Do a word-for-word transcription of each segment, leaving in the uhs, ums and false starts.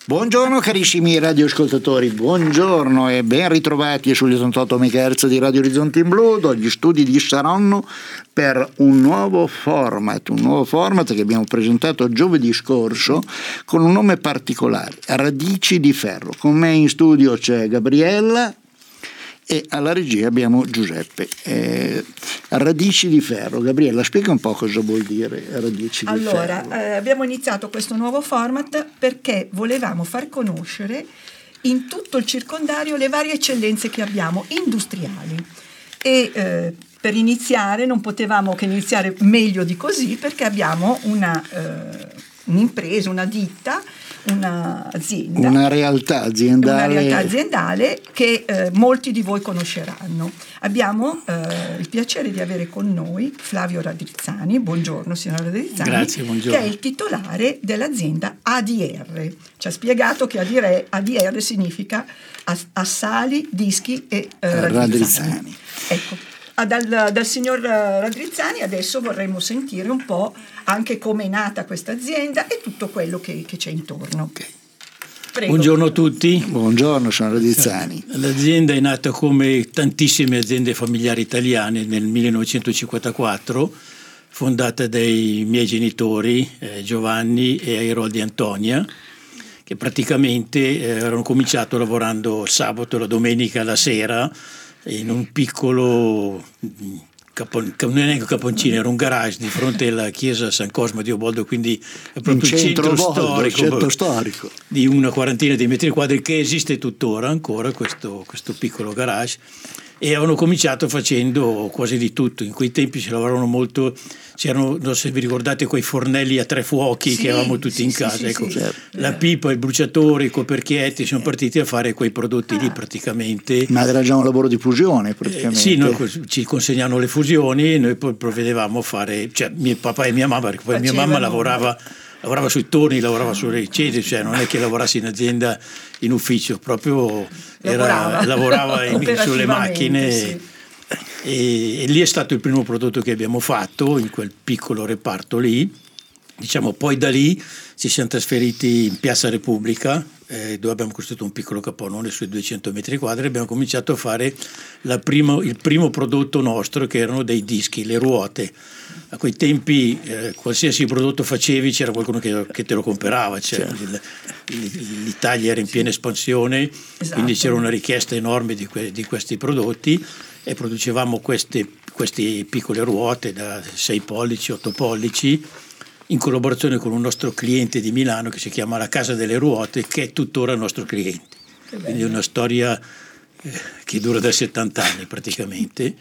Buongiorno carissimi radioascoltatori, buongiorno e ben ritrovati sugli ottantotto megahertz di Radio Orizzonte in Blu, dagli studi di Saronno per un nuovo format, un nuovo format che abbiamo presentato giovedì scorso con un nome particolare, Radici di Ferro. Con me in studio c'è Gabriella e alla regia abbiamo Giuseppe. eh, Radici di Ferro. Gabriella, spiega un po' cosa vuol dire Radici di allora, Ferro. Eh, abbiamo iniziato questo nuovo format perché volevamo far conoscere in tutto il circondario le varie eccellenze che abbiamo industriali e eh, per iniziare non potevamo che iniziare meglio di così, perché abbiamo una eh, un'impresa, una ditta, un'azienda, una realtà aziendale, una realtà aziendale che eh, molti di voi conosceranno. Abbiamo eh, il piacere di avere con noi Flavio Radrizzani. Buongiorno signor Radrizzani. Grazie, buongiorno. Che è il titolare dell'azienda A D R. Ci ha spiegato che A D R, A D R significa Assali, Dischi e eh, Radrizzani. Radrizzani. Ecco. Dal, dal signor Radrizzani adesso vorremmo sentire un po' anche come è nata questa azienda e tutto quello che, che c'è intorno. Okay. Prego. Buongiorno a tutti. Buongiorno, sono Radrizzani. L'azienda è nata come tantissime aziende familiari italiane nel millenovecentocinquantaquattro, fondata dai miei genitori eh, Giovanni e Airoldi Antonia, che praticamente eh, erano cominciato lavorando sabato, la domenica, la sera in un piccolo capon, non è neanche caponcino, era un garage di fronte alla chiesa San Cosmo di Uboldo, quindi è proprio il centro, centro Boldo, storico, centro storico di una quarantina di metri quadri, che esiste tuttora ancora questo, questo piccolo garage. E avevano cominciato facendo quasi di tutto. In quei tempi si lavoravano molto, c'erano, non so se vi ricordate, quei fornelli a tre fuochi, sì, che avevamo tutti sì, in casa, sì, ecco, sì, certo. La pipa, il bruciatore, i coperchietti, sono partiti a fare quei prodotti ah. lì praticamente. Ma era già un lavoro di fusione praticamente. Eh, sì, noi ci consegnavano le fusioni e noi poi provvedevamo a fare, cioè mio papà e mia mamma, perché poi Facevano. mia mamma lavorava lavorava sui torni, lavorava sulle ricette, cioè non è che lavorassi in azienda, in ufficio, proprio era, lavorava, lavorava in, sulle macchine, sì. e, e lì è stato il primo prodotto che abbiamo fatto in quel piccolo reparto lì. Diciamo, poi da lì ci siamo trasferiti in Piazza Repubblica, eh, dove abbiamo costruito un piccolo capannone sui duecento metri quadri e abbiamo cominciato a fare la primo, il primo prodotto nostro, che erano dei dischi, le ruote. A quei tempi eh, qualsiasi prodotto facevi c'era qualcuno che, che te lo comprava, cioè, certo. il, il, l'Italia era in piena espansione, esatto. Quindi c'era una richiesta enorme di, que, di questi prodotti e producevamo queste, queste piccole ruote da sei pollici, otto pollici, in collaborazione con un nostro cliente di Milano che si chiama La Casa delle Ruote, che è tuttora il nostro cliente. Quindi è una storia eh, che dura da settanta anni praticamente.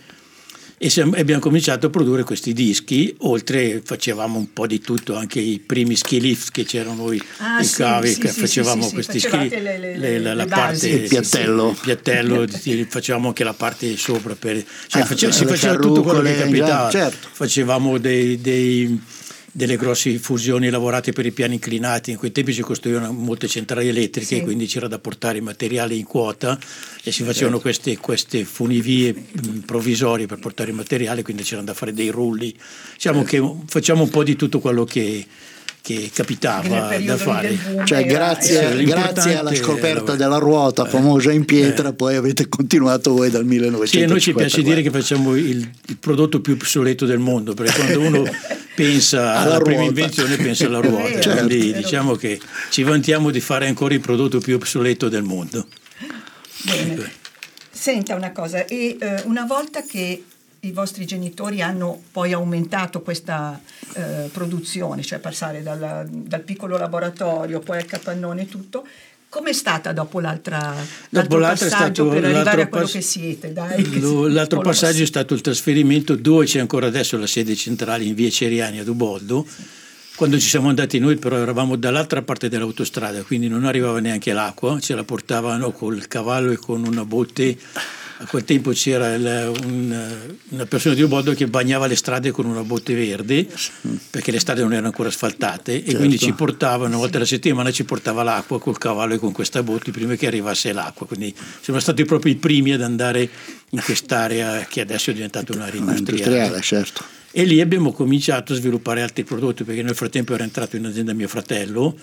E siamo, abbiamo cominciato a produrre questi dischi, oltre facevamo un po' di tutto, anche i primi ski lift che c'erano i, ah, i sì, cavi, sì, che sì, facevamo sì, questi ski, le, le, le, la, la parte, il piattello, il piattello sì. Facevamo anche la parte sopra, per, cioè ah, face, si faceva tutto quello che capitava, certo. Facevamo dei, dei delle grosse fusioni lavorate per i piani inclinati. In quei tempi si costruivano molte centrali elettriche, sì. Quindi c'era da portare i materiali in quota e si facevano queste, queste funivie provvisorie per portare i materiali, quindi c'erano da fare dei rulli. Diciamo che facciamo un po' di tutto quello che che capitava da fare, cioè grazie, grazie alla scoperta della ruota famosa in pietra, eh. poi avete continuato voi dal millenovecentocinquanta. Sì, a noi ci piace dire che facciamo il, il prodotto più obsoleto del mondo, perché quando uno pensa alla, alla prima invenzione pensa alla ruota, certo. Quindi diciamo che ci vantiamo di fare ancora il prodotto più obsoleto del mondo. Bene. Senta una cosa, e eh, una volta che i vostri genitori hanno poi aumentato questa eh, produzione, cioè passare dal, dal piccolo laboratorio poi al capannone e tutto, com'è stata dopo l'altra, dopo l'altro passaggio è stato, per arrivare a quello pass- che siete? Dai, che lo, si, l'altro passaggio pass- è stato il trasferimento, dove c'è ancora adesso la sede centrale in via Ceriani ad Uboldo. Sì. Quando ci siamo andati noi però eravamo dall'altra parte dell'autostrada, quindi non arrivava neanche l'acqua, ce la portavano col cavallo e con una botte. A quel tempo c'era il, un, una persona di Uboldo che bagnava le strade con una botte verde, perché le strade non erano ancora asfaltate, certo. E quindi ci portava una volta alla settimana, ci portava l'acqua col cavallo e con questa botte prima che arrivasse l'acqua. Quindi siamo stati proprio i primi ad andare in quest'area che adesso è diventata un'area industriale, certo. E lì abbiamo cominciato a sviluppare altri prodotti, perché nel frattempo era entrato in azienda mio fratello,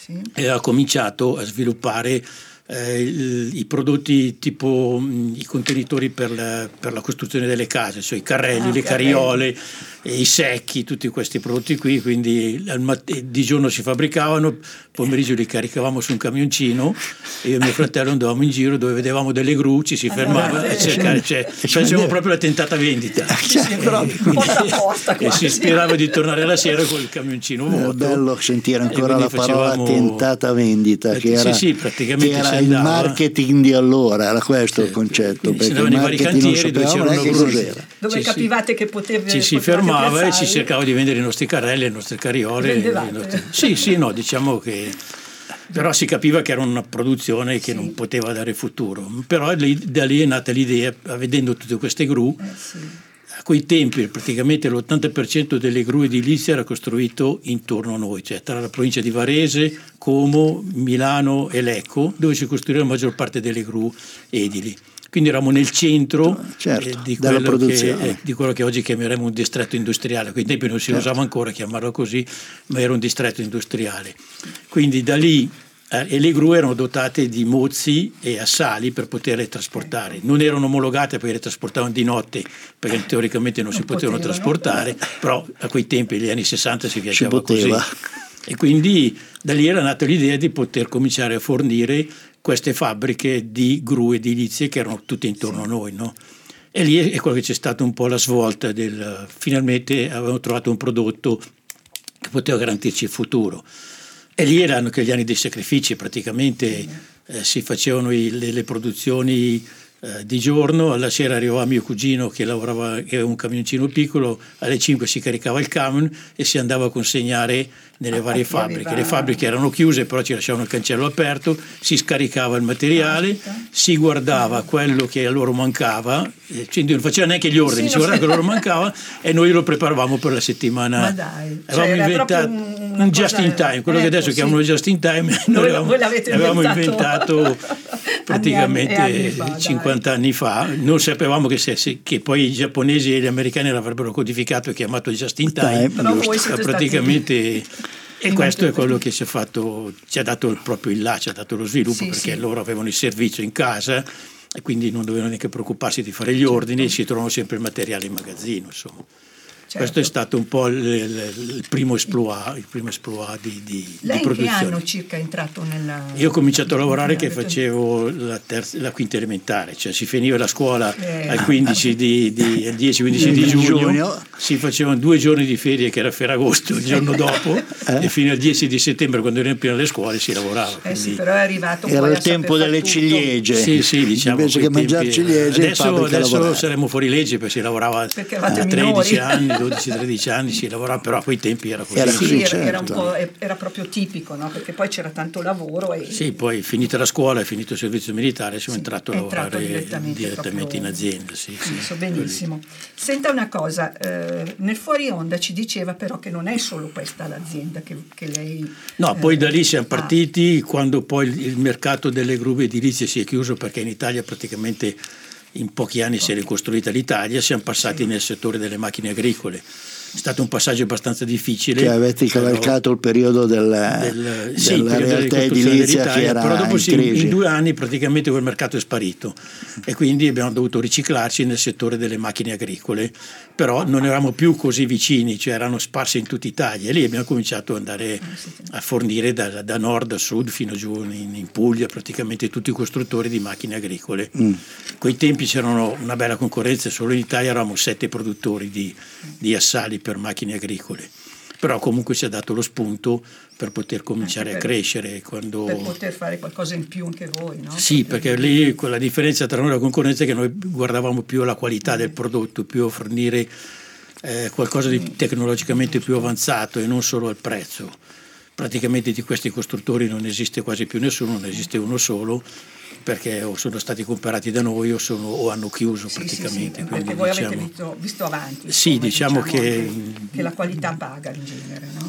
sì. e ha cominciato a sviluppare eh, i, i prodotti tipo mh, i contenitori per la, per la costruzione delle case, cioè i carrelli, Ah, le carrelli. carriole, i secchi, tutti questi prodotti qui. Quindi al matt- di giorno si fabbricavano, pomeriggio li caricavamo su un camioncino e io e mio fratello andavamo in giro dove vedevamo delle gru, ci si fermava a cercare, cioè, facevamo proprio la tentata vendita. Sì, sì, E proprio. quindi- Porta a porta, e quasi. si sperava di tornare la sera con il camioncino È vuoto. bello sentire E ancora la quindi parola facevamo- tentata vendita, che Sì, era, sì, praticamente che era si il andava- marketing di allora, era questo Sì, il concetto, quindi si perché il andava nei vari marketing non cantieri dove sapevamo c'erano neanche gru- cos'era. Dove Ci si- capivate che potevi ci si potevate fermava e piazzare. ci cercava di vendere i nostri carrelli, le nostre carriole. Vendevate? i nostri- Sì, sì, no, diciamo che però si capiva che era una produzione che Sì. non poteva dare futuro. Però lì- da lì è nata l'idea, vedendo tutte queste gru. Eh, sì. A quei tempi praticamente l'ottanta per cento delle gru edilizie era costruito intorno a noi, cioè tra la provincia di Varese, Como, Milano e Lecco, dove si costruiva la maggior parte delle gru edili. Quindi eravamo nel centro Certo, eh, di, della quello che, produzione. eh, di quello che oggi chiameremo un distretto industriale. A quei tempi non si Certo. usava ancora chiamarlo così, ma era un distretto industriale. Quindi da lì eh, e le gru erano dotate di mozzi e assali per poterle trasportare. Non erano omologate perché le trasportavano di notte, perché teoricamente non, Non si potevano potevano. trasportare, però a quei tempi, negli anni sessanta, si viaggiava poteva. così. E quindi da lì era nata l'idea di poter cominciare a fornire queste fabbriche di gru edilizie che erano tutte intorno a noi, no? E lì è quello che c'è stata un po' la svolta del finalmente avevamo trovato un prodotto che poteva garantirci il futuro. E lì erano che gli anni dei sacrifici, praticamente eh, si facevano i, le, le produzioni eh, di giorno, alla sera arrivava mio cugino che lavorava, che aveva un camioncino piccolo, alle cinque si caricava il camion e si andava a consegnare nelle Ah, varie chi fabbriche. aveva- Le fabbriche erano chiuse, però ci lasciavano il cancello aperto, si scaricava il materiale, Caspita. si guardava quello che a loro mancava, eh, cioè non faceva neanche gli ordini, Sì, si non guardava so- che loro mancava e noi lo preparavamo per la settimana. Ma dai, cioè avevamo era inventato proprio un- una un cosa- just in time, quello che ecco, adesso sì. chiamano just in time, noi Voi- avevamo, voi l'avete avevamo inventato. inventato praticamente Anni- anni fa, dai. cinquanta anni fa. Non sapevamo che, se, se- che poi i giapponesi e gli americani l'avrebbero codificato e chiamato just in time. Time, Però giusto. voi siete praticamente e questo è inventatori. quello che ci ha fatto, ci ha dato il- proprio il là, ci ha dato lo sviluppo, Sì, perché sì. loro avevano il servizio in casa e quindi non dovevano neanche preoccuparsi di fare gli ordini e si trovano sempre il materiale in magazzino, insomma. Certo. Questo è stato un po' il, il- il primo esploit, il primo esploit di, di, di Lei in che produzione. anno circa è entrato nella... Io ho cominciato a lavorare che Avete- facevo la, terza, la quinta elementare, cioè si finiva la scuola Eh. al quindici di, di, al dieci quindici di Di giugno, giugno. si facevano due giorni di ferie che era Ferragosto il giorno dopo Eh. e fino al dieci di settembre, quando riempirono le scuole, si lavorava. Eh sì, quindi- però è arrivato Era poi il a saper tempo far delle tutto. ciliegie. Sì, sì, diciamo Invece quei che mangiare tempi- ciliegie, in adesso, fabbrica adesso lavorare. saremmo fuori legge perché si lavorava Perché eravate a minori. tredici anni, dodici tredici anni si lavorava, però a quei tempi era così. Era Sì, così, era, era un certo. po', era proprio tipico, no? Perché poi c'era tanto lavoro e Sì, poi finita la scuola e finito il servizio militare siamo Sì, entrato a è entrato lavorare direttamente direttamente, proprio- in azienda. Sì, Sì, sì, so benissimo. Senta una cosa, eh, nel fuori onda ci diceva però che non è solo questa l'azienda che, che lei... No, eh, poi da lì siamo ha. partiti quando poi il, il mercato delle gru edilizie si è chiuso perché in Italia praticamente in pochi anni si è ricostruita l'Italia, siamo passati nel settore delle macchine agricole. È stato un passaggio abbastanza difficile. Che avete cavalcato il periodo del, del, sì, della periodo della realtà ricostruzione edilizia che dell'Italia, era però dopo in sì, crisi. in due anni praticamente quel mercato è sparito e quindi abbiamo dovuto riciclarci nel settore delle macchine agricole, però non eravamo più così vicini, cioè erano sparse in tutta Italia e lì abbiamo cominciato ad andare a fornire da, da nord a sud fino giù in, in Puglia praticamente tutti i costruttori di macchine agricole. Mm. Quei tempi c'erano una bella concorrenza, solo in Italia eravamo sette produttori di, di assali per macchine agricole. Però comunque ci ha dato lo spunto per poter cominciare Anche a per- crescere quando... per poter fare qualcosa in più anche voi, no? Sì, perché lì quella differenza tra noi e la concorrenza è che noi guardavamo più alla qualità del prodotto, più a fornire eh, qualcosa di tecnologicamente più avanzato e non solo al prezzo. Praticamente di questi costruttori non esiste quasi più nessuno, non esiste uno solo, perché o sono stati comprati da noi o, sono, o hanno chiuso Sì, sì, praticamente. sì, Quindi perché voi avete diciamo- visto, visto avanti. Sì, insomma, diciamo che- che la qualità paga in genere, no?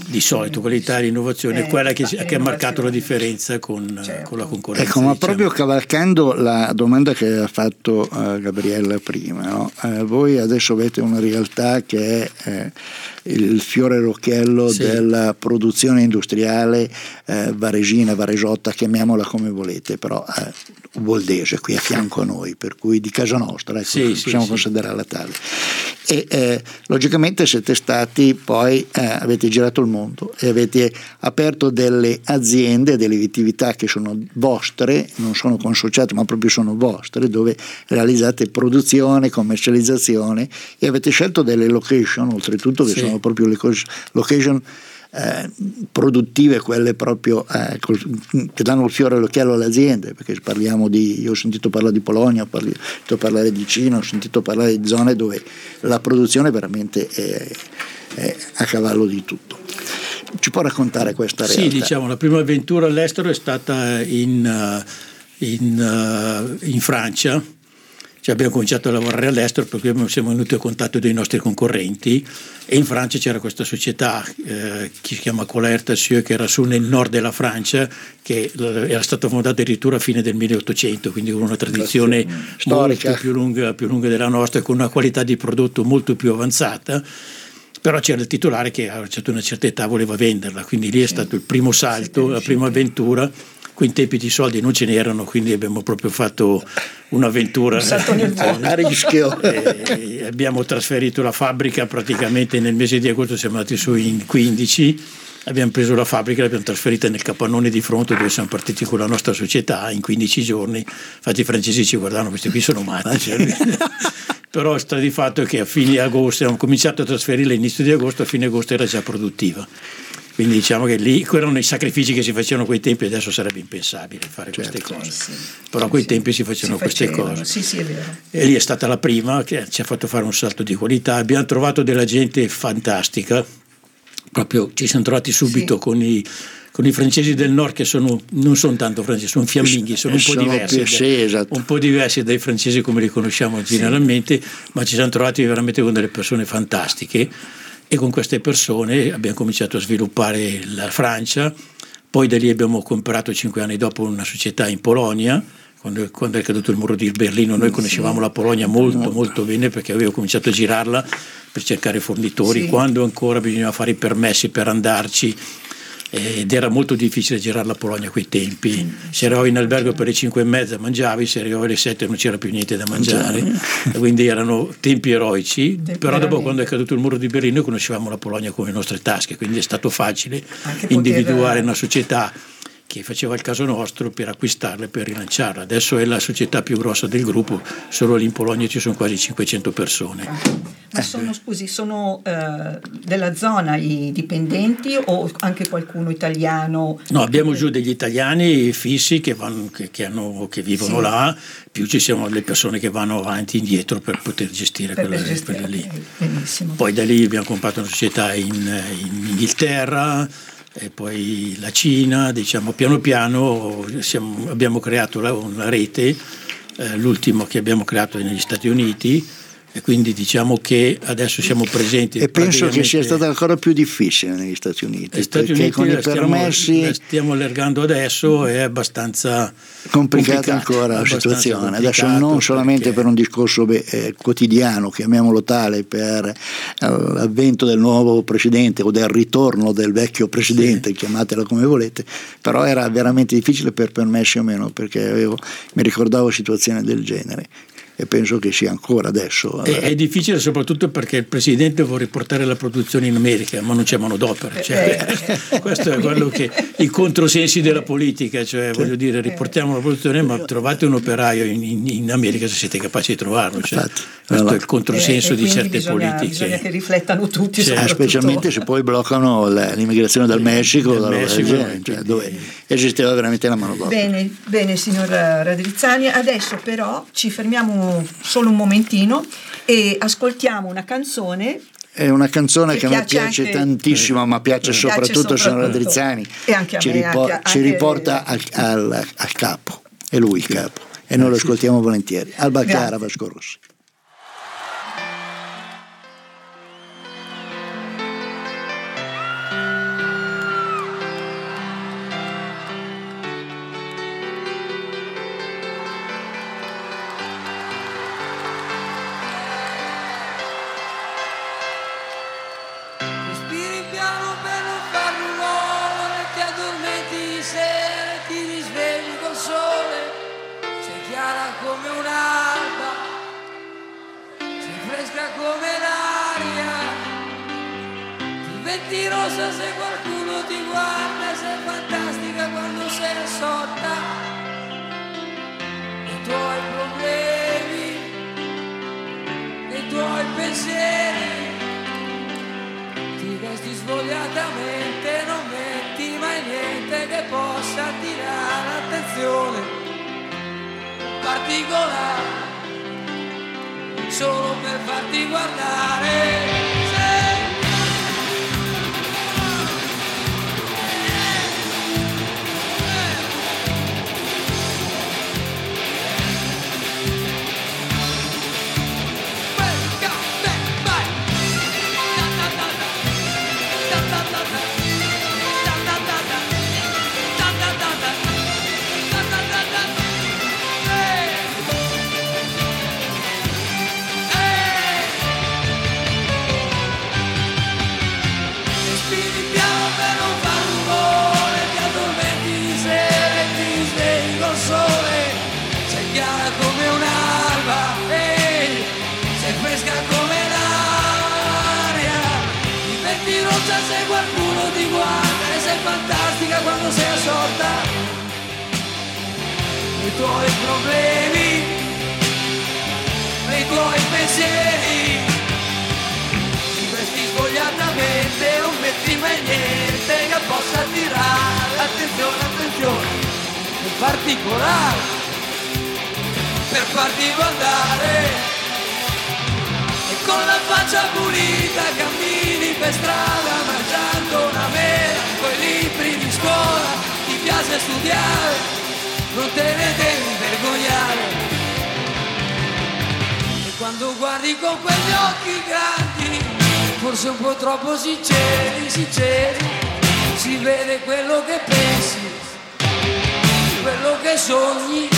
di solito qualità e innovazione è eh, quella che, eh, che ha marcato la differenza con, certo. con la concorrenza. Ecco, ma diciamo. proprio cavalcando la domanda che ha fatto uh, Gabriella prima, no? uh, voi adesso avete una realtà che è eh, il fiore all'occhiello sì. della produzione industriale eh, varesina, varesotta, chiamiamola come volete, però eh, uboldese qui a fianco a noi, per cui di casa nostra, ecco, sì, possiamo sì, considerarla tale. E eh, logicamente siete stati poi, eh, avete girato il mondo e avete aperto delle aziende, delle attività che sono vostre, non sono consociate ma proprio sono vostre, dove realizzate produzione, commercializzazione, e avete scelto delle location oltretutto che sì. sono proprio le location Eh, produttive, quelle proprio eh, col, che danno il fiore all'occhiello alle aziende, perché parliamo di, io ho sentito parlare di Polonia, ho sentito parlare di Cina, ho sentito parlare di zone dove la produzione veramente è, è a cavallo di tutto. Ci può raccontare questa realtà? Sì, diciamo, la prima avventura all'estero è stata in, in, in Francia. Cioè abbiamo cominciato a lavorare all'estero perché siamo venuti a contatto dei nostri concorrenti, e in Francia c'era questa società eh, che si chiama Colert Sieu, che era su nel nord della Francia, che era stata fondata addirittura a fine del milleottocento, quindi con una tradizione storica molto più lunga, più lunga della nostra, con una qualità di prodotto molto più avanzata. Però c'era il titolare che a una certa età voleva venderla, quindi lì è stato il primo salto, la prima avventura. Qui in tempi di soldi non ce n'erano, quindi abbiamo proprio fatto un'avventura a rischio. E abbiamo trasferito la fabbrica praticamente nel mese di agosto, siamo andati su in quindici, abbiamo preso la fabbrica, l'abbiamo trasferita nel capannone di fronte dove siamo partiti con la nostra società in quindici giorni. Infatti i francesi ci guardavano, questi qui sono matti. Cioè, però sta di fatto che a fine agosto abbiamo cominciato a trasferirla all'inizio di agosto, a fine agosto era già produttiva. Quindi diciamo che lì erano i sacrifici che si facevano a quei tempi, adesso sarebbe impensabile fare certo, queste cose. Sì, però a quei sì, tempi si facevano si queste cose. Sì, sì, è vero. E lì è stata la prima che ci ha fatto fare un salto di qualità. Abbiamo trovato della gente fantastica, proprio ci siamo trovati subito sì. con i con i francesi del nord, che sono, non sono tanto francesi, sono fiamminghi, sono un po' sono diversi, più, sì, esatto. un po' diversi dai francesi come li conosciamo generalmente, sì. ma ci siamo trovati veramente con delle persone fantastiche. E con queste persone abbiamo cominciato a sviluppare la Francia, poi da lì abbiamo comprato cinque anni dopo una società in Polonia, quando, quando è caduto il muro di Berlino. Noi conoscevamo la Polonia molto molto bene perché avevo cominciato a girarla per cercare fornitori, sì. quando ancora bisognava fare i permessi per andarci, ed era molto difficile girare la Polonia a quei tempi. Se eri in albergo per le cinque e mezza mangiavi, se eri alle sette non c'era più niente da mangiare, quindi erano tempi eroici. Però dopo, quando è caduto il muro di Berlino, conoscevamo la Polonia come le nostre tasche, quindi è stato facile anche individuare poter... una società che faceva il caso nostro per acquistarla e per rilanciarla. Adesso è la società più grossa del gruppo, solo lì in Polonia ci sono quasi cinquecento persone. Ma sono, scusi, sono eh, della zona i dipendenti o anche qualcuno italiano? No, abbiamo giù degli italiani fissi che, vanno, che, che, hanno, che vivono sì. là, più ci sono le persone che vanno avanti e indietro per poter gestire per quelle, gestire, quelle lì. Benissimo. Poi da lì abbiamo comprato una società in, in Inghilterra, e poi la Cina, diciamo piano piano siamo, abbiamo creato la, una rete, eh, l'ultimo che abbiamo creato è negli Stati Uniti, e quindi diciamo che adesso siamo presenti. E penso che sia stato ancora più difficile negli Stati Uniti, Stati perché Uniti con i stiamo, permessi la stiamo allargando adesso, è abbastanza complicata ancora la situazione. Adesso non solamente perché... per un discorso beh, eh, quotidiano, chiamiamolo tale, per eh, l'avvento del nuovo presidente o del ritorno del vecchio presidente, sì. chiamatela come volete, però era veramente difficile per permessi o meno, perché avevo, mi ricordavo situazioni del genere. E penso che sia ancora adesso. È, è difficile soprattutto perché il presidente vuole riportare la produzione in America, ma non c'è manodopera. Cioè, eh, questo è quello che i controsensi della politica, cioè voglio dire, riportiamo la produzione, ma trovate un operaio in, in, in America se siete capaci di trovarlo. Cioè, Infatti, questo allora. è il controsenso eh, di certe bisogna, politiche. Bisogna che riflettano tutti, cioè, specialmente se poi bloccano l'immigrazione dal Messico, dal dalla Messico gente, cioè, dove esisteva veramente la manodopera. Bene, bene, signor Radrizzani. Adesso però ci fermiamo solo un momentino e ascoltiamo una canzone. È una canzone che, che a me piace anche, tantissimo, ma piace, piace soprattutto, soprattutto signor Radrizzani, e anche a ci, me, ripor- anche, ci anche riporta al, al, al capo, è lui il capo, e noi lo ascoltiamo volentieri. Alba Chiara, Vasco Rossi. diventi rossa se qualcuno ti guarda, sei fantastica quando sei assorta nei tuoi problemi, nei tuoi pensieri. Ti vesti svogliatamente, non metti mai niente che possa attirare l'attenzione particolare, solo per farti guardare. Se qualcuno ti guarda e sei fantastica quando sei assorta nei tuoi problemi, nei tuoi pensieri. Ti vesti svogliatamente, non metti mai niente che possa attirare attenzione, attenzione in particolare per farti guardare. Con la faccia pulita cammini per strada mangiando una mela, coi libri di scuola ti piace studiare, non te ne devi vergognare. E quando guardi con quegli occhi grandi, forse un po' troppo sinceri, sinceri, si vede quello che pensi, quello che sogni.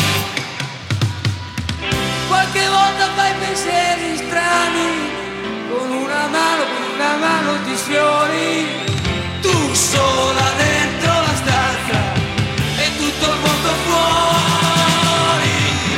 Qualche volta fai pensieri strani, con una mano, con una mano ti sfiori, tu sola dentro la stanza e tutto il mondo fuori.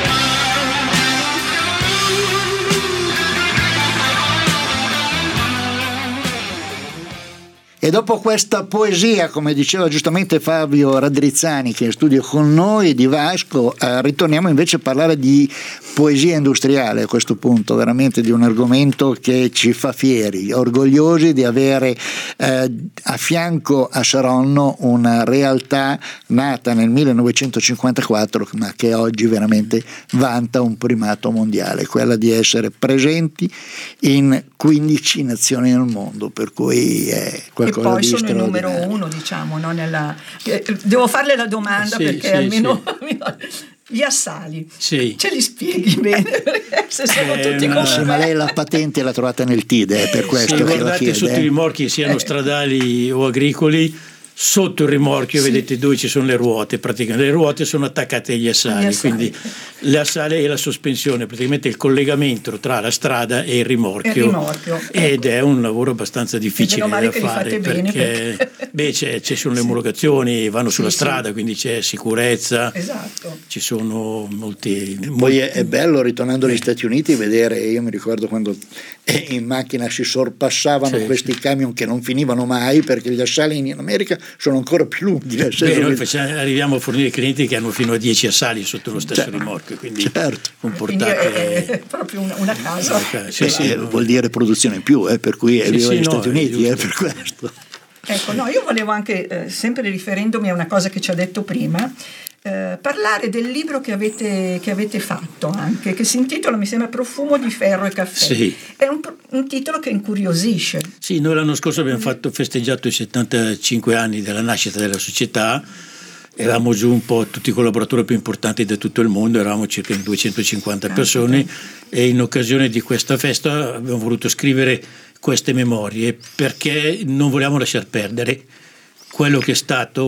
E dopo questa poesia, come diceva giustamente Fabio Raddrizzani, che è in studio con noi, di Vasco, eh, ritorniamo invece a parlare di poesia industriale a questo punto, veramente di un argomento che ci fa fieri, orgogliosi di avere eh, a fianco a Saronno una realtà nata nel millenovecentocinquantaquattro, ma che oggi veramente vanta un primato mondiale, quella di essere presenti in quindici nazioni nel mondo, per cui è qualcosa e poi di sono il numero straordinario. uno, diciamo, no? Nella... devo farle la domanda sì, perché sì, almeno sì. Gli assali sì. ce li spieghi bene, perché se sono Eh, tutti ma- come Sì, ma lei la patente l'ha trovata nel T I D E, è per questo Se che la guardate chiede. sotto i rimorchi, siano stradali o agricoli, sotto il rimorchio Sì. vedete dove ci sono le ruote, praticamente le ruote sono attaccate agli assali, Agli assali. quindi le assale e la sospensione, praticamente il collegamento tra la strada e il rimorchio, Il rimorchio, ed ecco. è un lavoro abbastanza difficile meno male da che li fare, fate bene, perché, perché- beh, c'è, ci sono le omologazioni, vanno Sì, sulla sì. strada, quindi c'è sicurezza, Esatto. ci sono molti, Poi è, è bello, ritornando agli Stati Uniti, vedere, io mi ricordo quando eh, in macchina si sorpassavano Sì, questi camion che non finivano mai, perché gli assali in America sono ancora più lunghi, nel Beh, senso noi che- facciamo- arriviamo a fornire clienti che hanno fino a dieci assali sotto lo stesso Cioè, rimorchio, quindi certo. Quindi comportate. è, è proprio una, una casa. Sì, sì, eh, no. vuol dire produzione in più, eh, per cui è Sì, viva sì, gli no, Stati è Uniti, eh, giusto. per questo. Ecco, no, io volevo anche, eh, sempre riferendomi a una cosa che ci ha detto prima, eh, parlare del libro che avete, che avete fatto anche, che si intitola, mi sembra, Profumo di ferro e caffè. Sì. È un, un titolo che incuriosisce. Sì, noi l'anno scorso abbiamo fatto, festeggiato i settantacinque anni della nascita della società, eravamo giù un po' tutti i collaboratori più importanti da tutto il mondo, eravamo circa in duecentocinquanta persone, e in occasione di questa festa abbiamo voluto scrivere queste memorie perché non volevamo lasciar perdere quello che è stato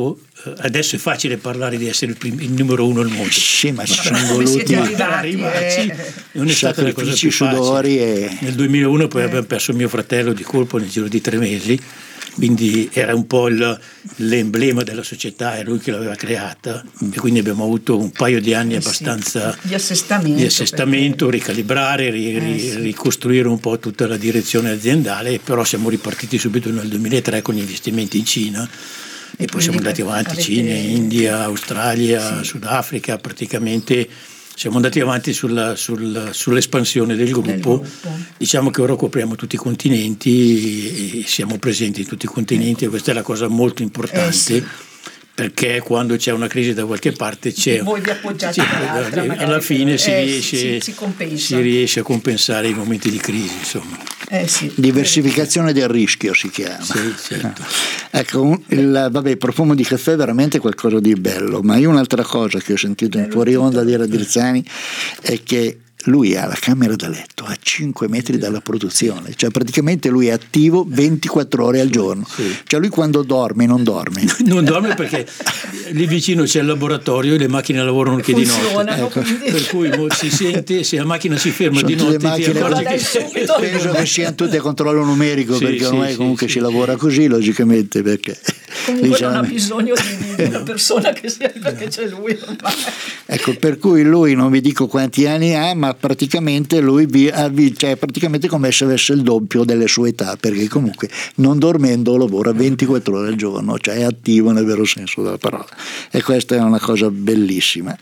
adesso è facile parlare di essere il, prim- il numero uno al mondo. Sì, ma ci sono come siete voluti arrivati, eh, non è stata la cosa più sudori facile. E... Nel duemilauno poi eh. abbiamo perso mio fratello di colpo nel giro di tre mesi, quindi era un po' il, l'emblema della società, è lui che l'aveva creata, mm. e quindi abbiamo avuto un paio di anni eh abbastanza sì. di assestamento, di assestamento perché... ricalibrare, ri, eh ri, sì. ricostruire un po' tutta la direzione aziendale, però siamo ripartiti subito nel duemilatré con gli investimenti in Cina. E, e poi siamo andati avanti, avete... Cina, India, Australia, sì. Sudafrica, praticamente siamo andati avanti sulla, sul, sull'espansione del gruppo. del gruppo. Diciamo che ora copriamo tutti i continenti e siamo presenti in tutti i continenti, ecco. E questa è la cosa molto importante. Eh sì. Perché quando c'è una crisi da qualche parte c'è, voi vi appoggiate c'è, alla fine si, eh, riesce, si, si, si riesce a compensare i momenti di crisi, insomma. Eh sì. Diversificazione del rischio si chiama. Sì, certo. Ecco, il vabbè, profumo di caffè è veramente qualcosa di bello, ma io un'altra cosa che ho sentito in fuori onda di Radizzani è che lui ha la camera da letto a cinque metri dalla produzione, cioè praticamente lui è attivo ventiquattro ore al giorno, sì. Cioè lui quando dorme non dorme non dorme perché lì vicino c'è il laboratorio e le macchine lavorano anche di notte, ecco. Per cui si sente, se la macchina si ferma sono di notte macchine, ti accorgi che penso che siano tutte a controllo numerico, sì, perché ormai sì, comunque sì, si sì. lavora così logicamente, perché comunque diciamo... non ha bisogno di, di una persona che sia, perché c'è lui ormai. Ecco, per cui lui non vi dico quanti anni ha, ma praticamente lui vi, cioè praticamente come se avesse il doppio delle sue età, perché comunque non dormendo lavora ventiquattro ore al giorno, cioè è attivo nel vero senso della parola, e questa è una cosa bellissima.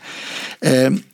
Eh,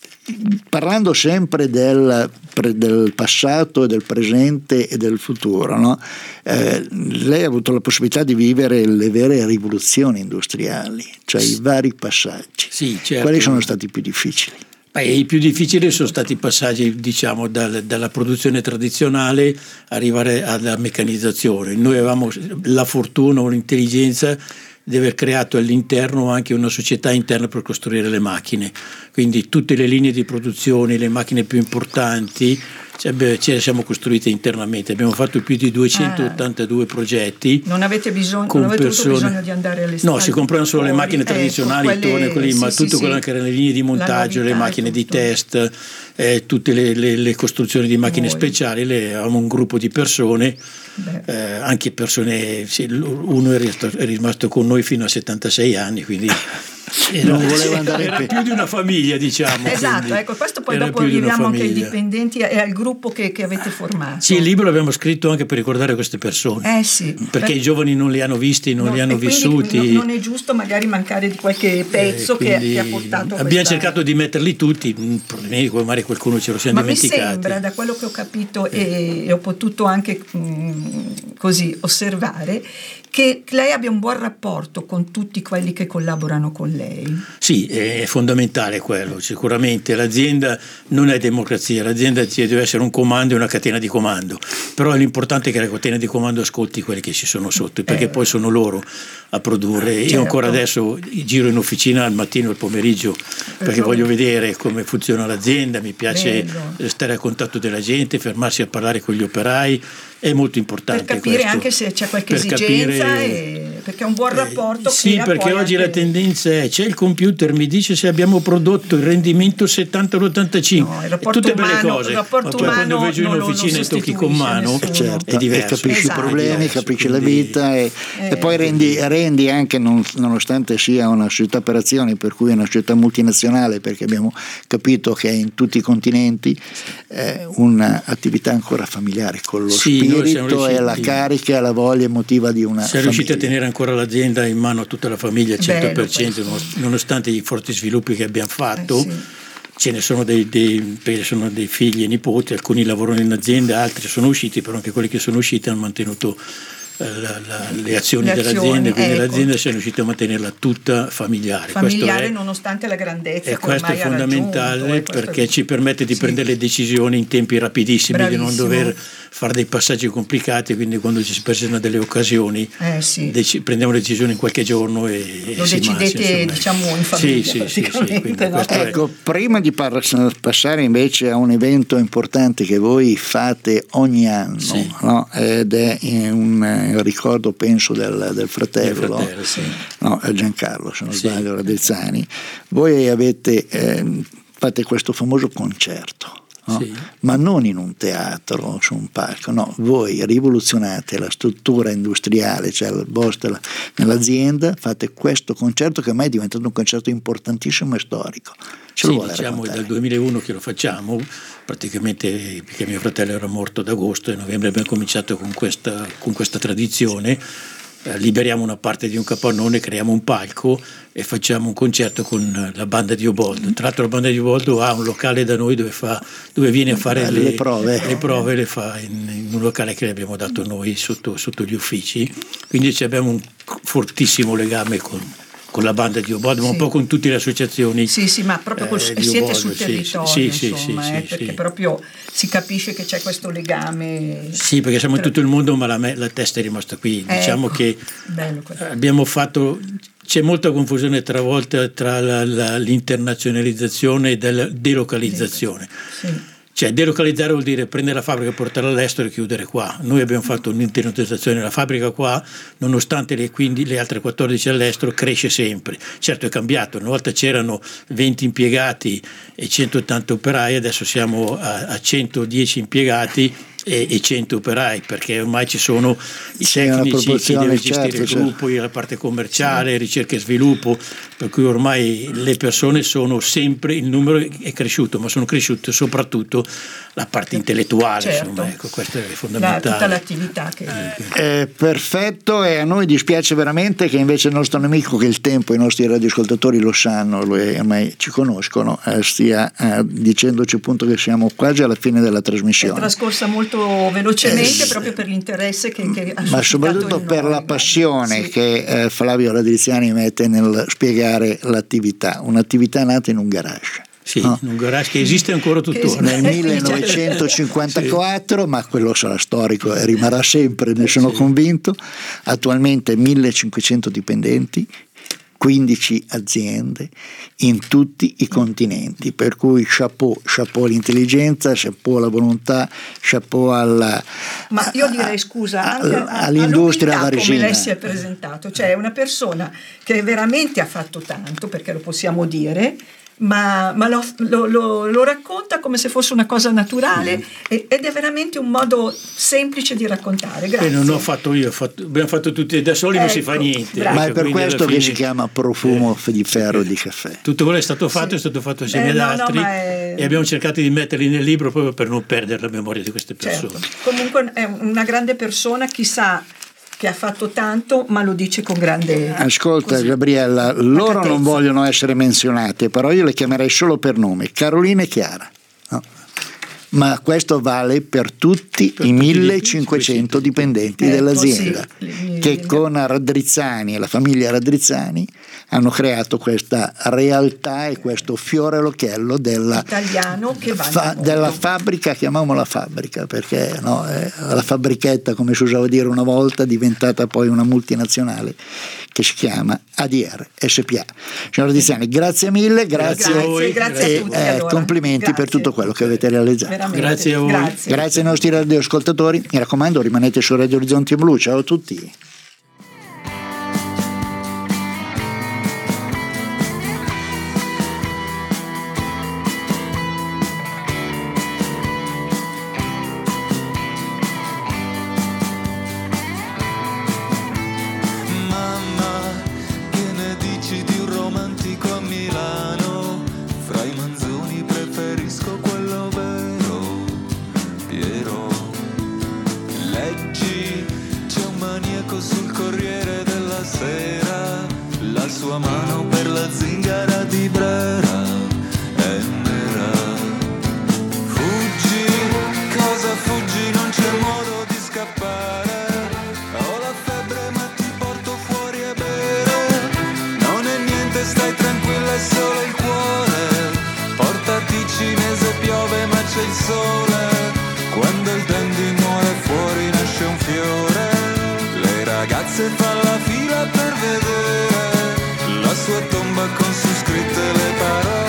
parlando sempre del, del passato e del presente e del futuro, no? Eh, lei ha avuto la possibilità di vivere le vere rivoluzioni industriali, cioè i vari passaggi. Sì, certo. Quali sono stati più difficili? Beh, i più difficili sono stati i passaggi, diciamo, dal, dalla produzione tradizionale arrivare alla meccanizzazione. Noi avevamo la fortuna o l'intelligenza di aver creato all'interno anche una società interna per costruire le macchine, quindi tutte le linee di produzione, le macchine più importanti ce le siamo costruite internamente. Abbiamo fatto più di duecentottantadue ah. progetti. Non avete bisogno, non avete persone... avuto bisogno di andare alle No, si comprano solo le macchine tradizionali, ecco, quelle, torne, quelli, sì, ma sì, tutto sì, quello che erano le linee di montaggio, le macchine di test, eh, tutte le, le, le costruzioni di macchine Noi. speciali, le, avevamo un gruppo di persone, eh, anche persone, sì, uno è rimasto, è rimasto con noi fino a settantasei anni, quindi non voleva andare era più di una famiglia, diciamo. Esatto, ecco, questo poi dopo arriviamo anche ai dipendenti e al gruppo che, che avete formato. Sì, il libro l'abbiamo scritto anche per ricordare queste persone, eh sì, perché per... i giovani non li hanno visti, non no, li hanno vissuti. Non, non è giusto magari mancare di qualche pezzo eh, che, che ha portato abbiamo questa... cercato di metterli tutti, magari qualcuno ce lo siamo Ma dimenticati. Ma mi sembra, da quello che ho capito e, e ho potuto anche mh, così osservare, che lei abbia un buon rapporto con tutti quelli che collaborano con lei. Sì, è fondamentale quello, sicuramente l'azienda non è democrazia, l'azienda deve essere un comando e una catena di comando, però l'importante è che la catena di comando ascolti quelli che ci sono sotto, perché eh. poi sono loro a produrre. Certo. Io ancora adesso giro in officina al mattino e al pomeriggio perché Bello. voglio vedere come funziona l'azienda, mi piace Bello. stare a contatto della gente, fermarsi a parlare con gli operai. È molto importante per capire questo, anche se c'è qualche per esigenza capire, e, perché è un buon rapporto eh, sì, perché oggi anche... la tendenza è c'è il computer, mi dice se abbiamo prodotto il rendimento settanta all'ottantacinque, no, il rapporto tutte umano, belle cose, ma poi quando vedo in officina e tocchi con mano certo, è diverso, e capisci esatto. i problemi, diverso, capisci quindi... la vita e, eh, e poi rendi, rendi anche non, nonostante sia una società per azioni, per cui è una società multinazionale, perché abbiamo capito che è in tutti i continenti eh, un'attività ancora familiare con lo sì, spirito e la la carica e la voglia emotiva di una siamo famiglia. riusciti a tenere ancora l'azienda in mano a tutta la famiglia al cento per cento, Bello, nonostante i forti sviluppi che abbiamo fatto. Eh, sì. Ce ne sono dei, dei, sono dei figli e nipoti, alcuni lavorano in azienda, altri sono usciti, però anche quelli che sono usciti hanno mantenuto La, la, le azioni le dell'azienda, azioni, quindi ecco. l'azienda siamo riusciti a mantenerla tutta familiare. Familiare questo è, nonostante la grandezza. E questo è fondamentale raggiunto, perché questo ci permette di sì. prendere le decisioni in tempi rapidissimi, Bravissimo. di non dover fare dei passaggi complicati, quindi quando ci si presentano delle occasioni eh, sì. dec- prendiamo decisioni in qualche giorno e lo e si decidete marcia, diciamo in famiglia. Sì, sì, sì, sì, quindi no? questo è- Ecco, prima di par- passare invece a un evento importante che voi fate ogni anno, Sì. no? Ed è un eh, ricordo penso del, del fratello, Del fratello, sì. no? Giancarlo, se non Sì. sbaglio, Radezzani. Voi avete eh, fate questo famoso concerto. No? Sì. Ma non in un teatro, su un palco, no, voi rivoluzionate la struttura industriale, cioè il vostro, nell'azienda fate questo concerto che ormai è diventato un concerto importantissimo e storico. Ce lo Sì, vuole diciamo è raccontare? dal duemilauno che lo facciamo, praticamente perché mio fratello era morto ad agosto e a novembre abbiamo cominciato con questa, con questa tradizione. Eh, liberiamo una parte di un capannone, creiamo un palco e facciamo un concerto con la banda di Uboldo. Tra l'altro la banda di Uboldo ha un locale da noi dove, fa, dove viene a fare le, le, le prove, le prove le fa in, in un locale che le abbiamo dato noi sotto, sotto gli uffici, quindi abbiamo un fortissimo legame con, con la banda di Uboldo, ma Sì. un po' con tutte le associazioni. Sì, sì, ma proprio col, eh, e di siete Uboldo, sul sì, territorio, sì, sì, insomma, sì, eh, sì, perché sì. proprio si capisce che c'è questo legame. Sì, perché siamo in tutto il mondo, ma la, me- la testa è rimasta qui. Diciamo Ecco, che bello questo. abbiamo fatto, c'è molta confusione tra volte tra la, la, l'internazionalizzazione e la delocalizzazione. Sì. Cioè delocalizzare vuol dire prendere la fabbrica, portarla all'estero e chiudere qua. Noi abbiamo fatto un'internazionalizzazione, la fabbrica qua, nonostante le, quindi, le altre quattordici all'estero, cresce sempre. Certo è cambiato, una volta c'erano venti impiegati e centottanta operai, adesso siamo a, a centodieci impiegati e, e cento operai, perché ormai ci sono i Sì, una tecnici, chi proporzione, deve gestire certo, il certo. gruppo, la parte commerciale, ricerca e sviluppo, per cui ormai le persone sono sempre, il numero è cresciuto, ma sono cresciute soprattutto la parte intellettuale, Certo. insomma, ecco, questo è La, fondamentale. tutta l'attività che Eh, perfetto, e a noi dispiace veramente che invece il nostro nemico, che il tempo i nostri radioascoltatori lo sanno, lo è, ormai ci conoscono, eh, stia eh, dicendoci appunto che siamo quasi alla fine della è trasmissione. trascorsa molto velocemente Eh, proprio per l'interesse che, che ha Ma suscitato soprattutto in per noi, la passione sì. che eh, Flavio Radriziani mette nel spiegare l'attività, un'attività nata in un garage. Sì, no? un garage che esiste ancora tuttora. Nel millenovecentocinquantaquattro, ma quello sarà storico e rimarrà sempre, ne sono Sì. convinto. Attualmente millecinquecento dipendenti, quindici aziende in tutti i continenti, per cui chapeau, chapeau all'intelligenza, chapeau alla volontà, chapeau alla Ma io direi scusa anche a- all'industria all'umiltà come varesina. lei si è presentato, cioè è una persona che veramente ha fatto tanto, perché lo possiamo dire, ma, ma lo, lo- lo- lo racconta come se fosse una cosa naturale e- ed è veramente un modo semplice di raccontare. Grazie. E non ho fatto io, ho fatto- abbiamo fatto tutti da soli, non si Ecco, fa niente. bravo. Ma è Ecco, per quindi alla questo che fine- si chiama profumo di ferro di caffè. Tutto quello è stato fatto, è stato fatto assieme Eh, ad no, no, altri ma è- e abbiamo cercato di metterli nel libro proprio per non perdere la memoria di queste persone. Certo. Comunque è una grande persona, chissà che ha fatto tanto, ma lo dice con grande Ascolta così, Gabriella, loro pacatezza. non vogliono essere menzionate, però io le chiamerei solo per nome, Carolina e Chiara. No? Ma questo vale per tutti Per i tutti i millecinquecento dipendenti Ecco, dell'azienda, sì, li- che li- con Raddrizzani e la famiglia Raddrizzani hanno creato questa realtà e questo fiore all'occhiello della, italiano che va fa- nel mondo. della fabbrica, chiamiamola fabbrica perché no, eh, la fabbrichetta, come si usava dire una volta, è diventata poi una multinazionale che si chiama A D R S P A. Signor Raddrizzani, grazie mille, grazie, Grazie a voi, grazie a e tutti, eh, allora. complimenti per Grazie. tutto quello che avete realizzato. Veramente. Grazie a voi. Grazie. Grazie ai nostri radioascoltatori, mi raccomando rimanete su Radio Orizzonti Blu, ciao a tutti. Mamma, che ne dici di un romantico a Milano? Fra i manzoni preferisco quello vero, Piero. Leggi, c'è un maniaco sul Corriere della Sera, la sua mano per la zingara di Brera è nera. Fuggi, cosa fuggi? Non c'è modo di scappare. Ho la febbre ma ti porto fuori a bere. Non è niente, stai tranquilla, è solo il cuore. Portati cinese, piove ma c'è il sole. Quando il dandy muore ragazze fa la fila per vedere la sua tomba con su scritte le parole.